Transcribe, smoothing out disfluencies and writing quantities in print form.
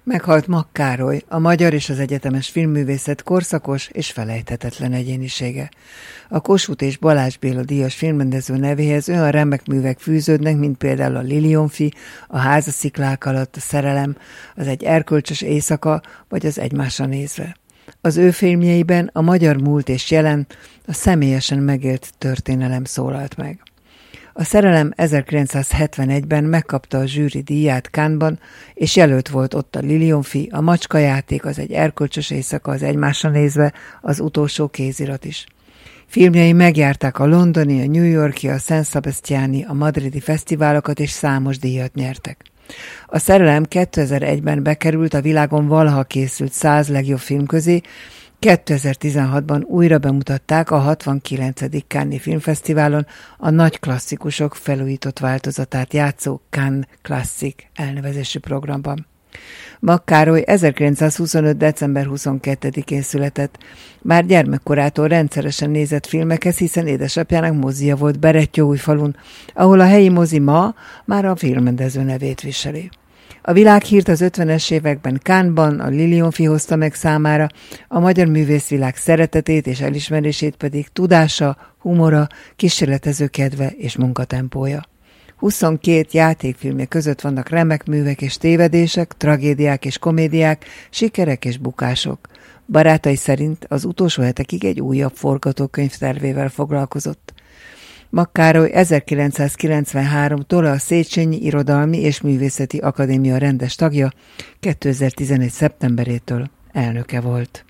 Meghalt Makk Károly, a magyar és az egyetemes filmművészet korszakos és felejthetetlen egyénisége. A Kossuth és Balázs Béla díjas filmrendező nevéhez olyan remek művek fűződnek, mint például a Lilionfi, a Házasziklák alatt, a Szerelem, az Egy erkölcsös éjszaka vagy az Egymásra nézve. Az ő filmjeiben a magyar múlt és jelen, a személyesen megélt történelem szólalt meg. A Szerelem 1971-ben megkapta a zsűri díját Cannes-ban, és jelölt volt ott a Lilionfi, a Macskajáték, az Egy erkölcsös éjszaka, az Egymásra nézve, az Utolsó kézirat is. Filmjei megjárták a londoni, a New Yorki, a San Sebastiani, a madridi fesztiválokat, és számos díjat nyertek. A Szerelem 2001-ben bekerült a világon valaha készült 100 legjobb film közé, 2016-ban újra bemutatták a 69. Cannes-i Filmfesztiválon a nagy klasszikusok felújított változatát játszó Cannes Classic elnevezésű programban. Makk Károly 1925. december 22-én született. Már gyermekkorától rendszeresen nézett filmekhez, hiszen édesapjának mozija volt Berettyóújfalun, ahol a helyi mozi ma már a filmrendező nevét viseli. A világhírt az 50-es években Cannes-ban a Lilionfi hozta meg számára, a magyar művészvilág szeretetét és elismerését pedig tudása, humora, kísérletező kedve és munkatempója. 22 játékfilmje között vannak remek művek és tévedések, tragédiák és komédiák, sikerek és bukások. Barátai szerint az utolsó hetekig egy újabb forgatókönyv tervével foglalkozott. Makk Károly 1993-tól a Széchenyi Irodalmi és Művészeti Akadémia rendes tagja, 2011. szeptemberétől elnöke volt.